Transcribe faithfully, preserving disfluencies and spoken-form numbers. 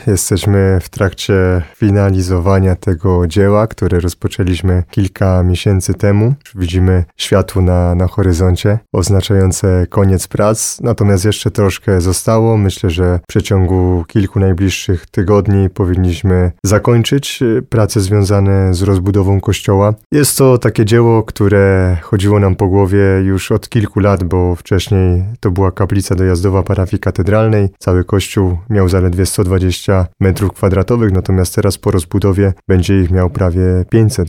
Jesteśmy w trakcie finalizowania tego dzieła, które rozpoczęliśmy kilka miesięcy temu. Widzimy światło na, na horyzoncie, oznaczające koniec prac, natomiast jeszcze troszkę zostało. Myślę, że w przeciągu kilku najbliższych tygodni powinniśmy zakończyć prace związane z rozbudową kościoła. Jest to takie dzieło, które chodziło nam po głowie już od kilku lat, bo wcześniej to była kaplica dojazdowa parafii katedralnej. Cały kościół miał zaledwie sto dwadzieścia metrów kwadratowych, natomiast teraz po rozbudowie będzie ich miał prawie pięćset,